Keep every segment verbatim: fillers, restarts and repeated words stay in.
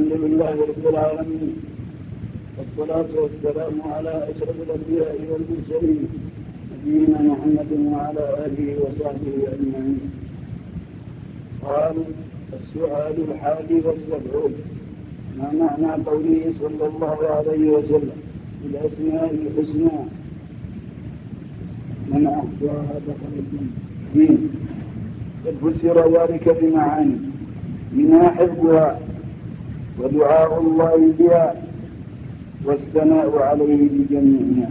الحمد لله رب العالمين، والصلاة والسلام على أشرف الأنبياء والمرسلين نبينا محمد وعلى آله وصحبه أجمعين. قال: السؤال الحادي والسبعون: ما معنى قوله صلى الله عليه وسلم في الأسماء الحسنى من أحصاها دخل الجنة؟ قد فسر ذلك بمعاني منها حفظها ودعاء الله بها والثناء عليه بجميعها،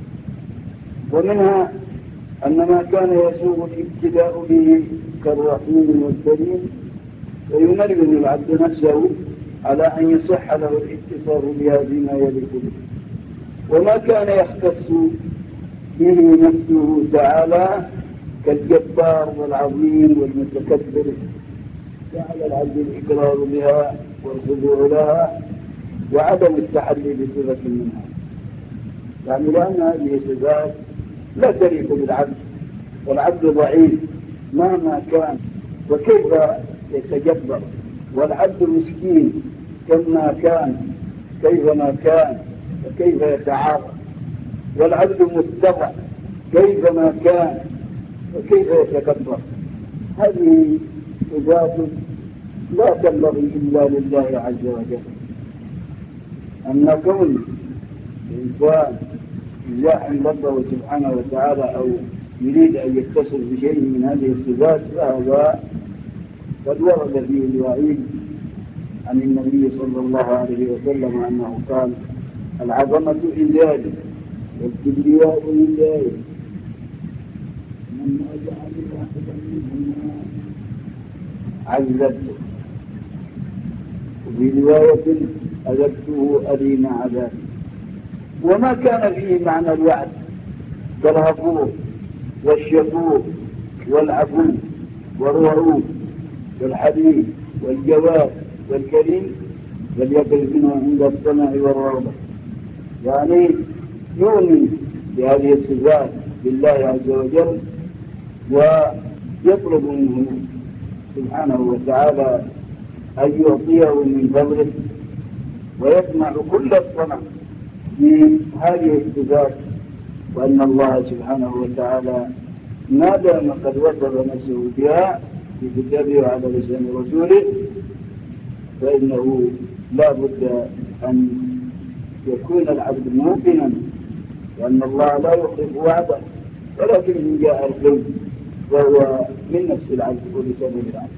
ومنها أن ما كان يسوغ الابتداء به كالرحيم والكريم فينبه العبد نفسه على أن يصح له الاتصال بها فيما يليق به، وما كان يختص به نفسه تعالى كالجبار والعظيم والمتكبر فعلى العبد الإقرار بها والخضوع لها وعدم التحلي بصفة منها، يعني لأن هذه صفات لا تليق بالعبد، والعبد ضعيف مهما كان، وكيف يتجبر؟ والعبد مسكين كما كان كيفما كان، وكيف يتعاطى؟ والعبد مستضع كيفما كان وكيف يتكبر؟ هذه صفات لا تنبغي إلا لله عز وجل. أن كون الإنسان يزاحم ربه سبحانه وتعالى أو يريد أن يتصل بشيء من هذه الصفات فهذا قد ورد فيه الوعيد عن النبي صلى الله عليه وسلم أنه قال: العظمة إزاري والكبرياء إزاري، من أجعل واحدا منهما عذبته، وفي رواية أذبته أليم عذاب. وما كان فيه معنى الوعد كالغفور والشكور والعفو والرؤوف والحليم والجواد والكريم فليقل منه عند السمع والرغبة، يعني يؤمن بهذه الصفات بالله عز وجل ويطلب منه سبحانه وتعالى أن يعطيه من فضله، ويسمع كل الطمع في هذه الصفات، وأن الله سبحانه وتعالى ما دام قد وصف نفسه بها في كتابه على لسان رسوله فإنه لا بد أن يكون العبد موقنا وأن الله لا يخلف وعده، ولكن إن جاء الخير فهو من نفس العبد ولسان العبد.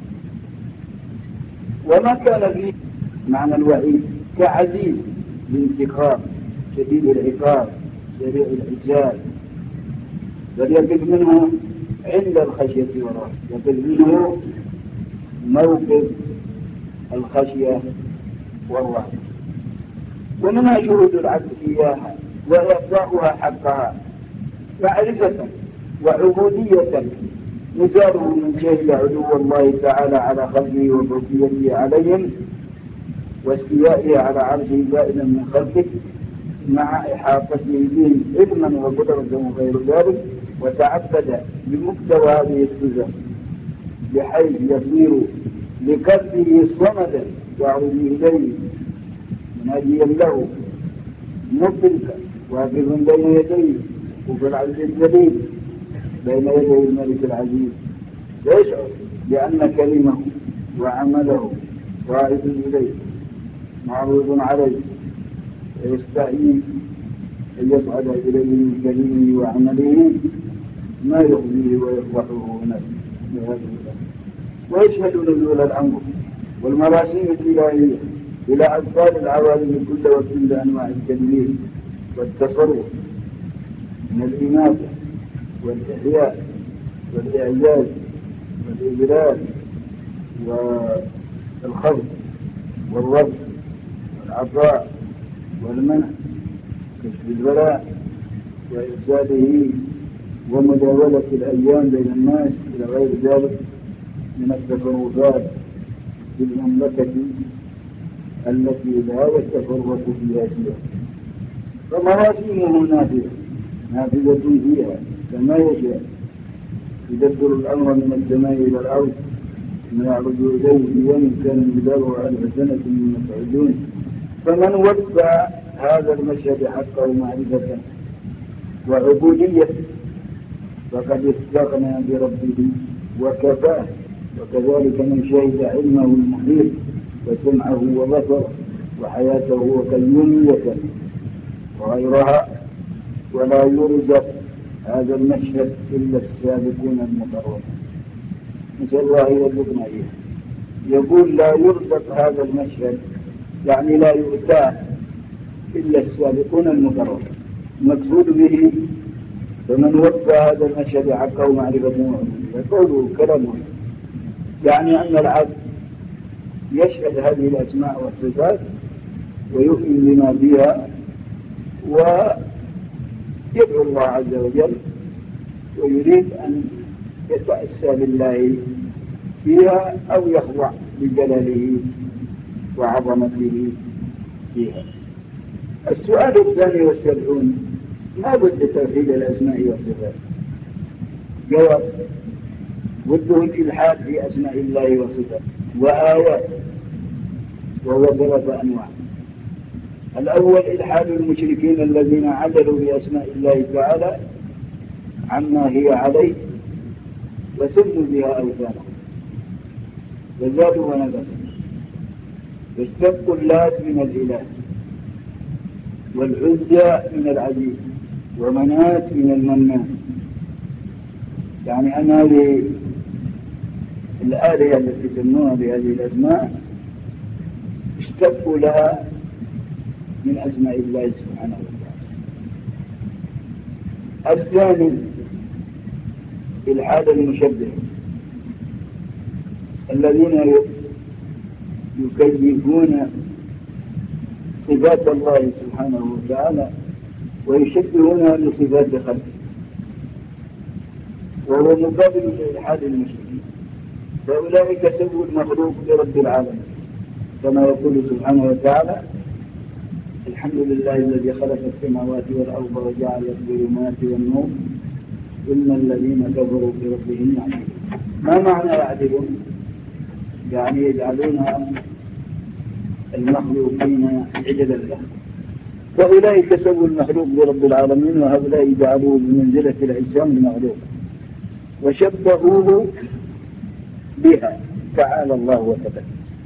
وما كان فيه معنى الوعيد كعزيز الانتقام شديد العقاب سريع الحساب، بل يقف منه عند الخشية والرهبة، يقف منه موقف الخشية والرهبة. ومنها شهود العبد إياها وإعطاؤها حقها معرفة وعبودية، مثاله من شهد علو الله تعالى على خلقه وفوقيته عليهم واستيائه على عرشه دائما من خلقه مع إحاطته بهم علما وقدرة وغير ذلك، وتعبد بمقتضى هذه الصفة بحيث يصير لقلبه صمدا يعرض إليه مناديا له مدركا واقفا بين يديه وفي العز الجليل بين يدي الملك العزيز، يشعر بأن كلمه وعمله صاعد إليه معروض عليه، ويستحيي أن يصعد إليه من كلمه وعمله ما يغنيه ويفرحه نفسه، ويشهد نزول الأمر والمراسيم الإلهية إلى أطفال العوالم كل وقت بأنواع التدليل والتصرف من الإماتة والإحياء والإعجاز والإجلال والخلق والرفض والعطاء والمنع كشف البلاء وإرساله ومداولة الأيام بين الناس إلى غير ذلك من التصرفات في المملكة التي لا يتصرف فيها سواه، فمراسيمه نافذة نافذة فيها كما يشاء، يدبر الأمر من السماء إلى الأرض ما يعرض إليه في يوم كان مقداره ألف سنة مما تعدون. فمن وفى هذا المشهد حقه معرفة وعبودية فقد استغنى بربه وكفاه. وكذلك من شهد علمه المحيط وسمعه وبصره وحياته وقيوميته وغيرها. ولا يرزق هذا المشهد إلا السابقون المقربون. نسأل الله يرزقنا إياه. يقول لا يرزق هذا المشهد يعني لا يؤتاه إلا السابقون المقربون. المقصود به فمن وفى هذا المشهد حقه معرفة قوله كلامه يعني أن العبد يشهد هذه الأسماء والصفات ويؤمن بما فيها ويدعو الله عز وجل ويريد أن يتأسى بالله فيها أو يخضع لجلاله وعظمته فيها. السؤال الثاني والسبعون ما بد توحيد الأسماء والصفات؟ جواب بده الإلحاد في أسماء الله وصفاته وآيات وهو ثلاثة أنواع. الأول إلحاد المشركين الذين عدلوا بأسماء الله تعالى عما هي عليه وسموا بها أوثانا وزادوا ونقصوا واستبقوا اللات من الإله والعزى من العزيز ومنات من المنان. يعني أن هذه الآلهة التي سموها بهذه الأسماء اشتقوا لها من أسماء الله سبحانه وتعالى. الثاني إلحاد المشبه الذين يكيفون صفات الله سبحانه وتعالى ويشبهونها بصفات خلقه وهو مقابل لإلحاد المشركين. فأولئك سووا المخلوق برب العالمين كما يقول سبحانه وتعالى الحمد لله الذي خلق السماوات والأرض وجعل الظلمات والنور إن الذين كفروا بربهم يعدلون. ما معنى يعدلون؟ يعني يجعلون المخلوقين عدلا له. فأولئك سووا المخلوق برب العالمين وهؤلاء جعلوه بمنزلة الإنسان المخلوق وشبهوه بها تعالى الله وتعالى.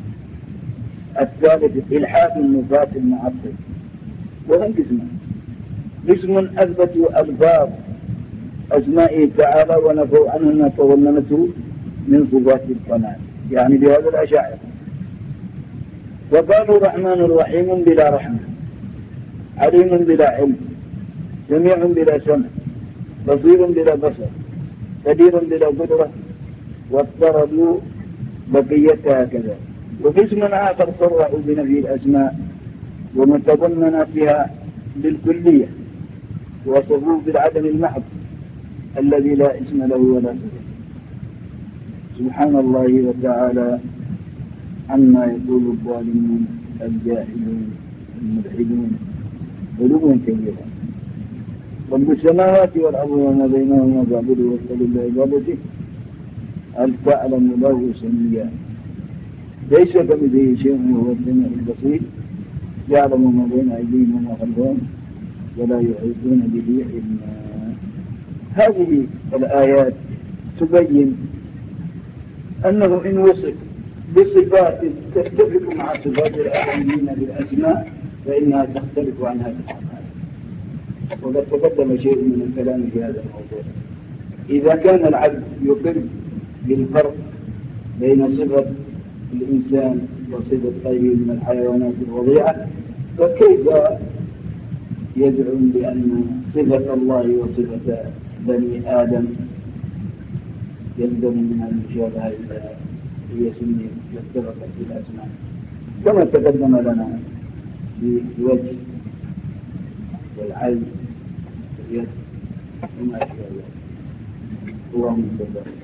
الثالث إلحاد النفاة المعطل وهم قسمان. قسم أثبتوا ألفاظ أسمائه تعالى ونفوا عنه ما تضمنته من صفات الكمال يعني بهذا الأشاعرة. فقالوا رحمن رحيم بلا رحمة عليم بلا علم سميع بلا سمع بصير بلا بصر قدير بلا قدرة واضطردوا بقيتها كذا. وقسم آخر صرحوا بنفي الأسماء ومتضمناتها بالكلية وصفوه بالعدم المحض الذي لا اسم له ولا صفة. سبحان الله وتعالى عما يقول الظالمون الجاهلون الملحدون علوا كبيرا. رب السماوات والأرض وما بينهما فاعبده واسأل الله عبادته هل تعلم له سميا ليس كمثله شيء وهو السميع البصير يعلم ما بين أيديهم وما خلفهم ولا يحيطون به علما. هذه الآيات تبين أنه إن وصف بصفات تتفق مع صفات الآخرين بالأسماء فإنها تختلف عن هذا الحال. وقد تقدم شيء من الكلام في هذا الموضوع. إذا كان العبد يقر بالفرق بين صفة الإنسان وصفة غيره من الحيوانات الوضيعة فكيف يدعون بأن صفة الله وصفة بني آدم يلزم منها المشابهة إذا هي سنة يتفقت في الأسماء كما تقدم لنا في الوجه والعين واليد وما أشبه ذلك. اللهم صل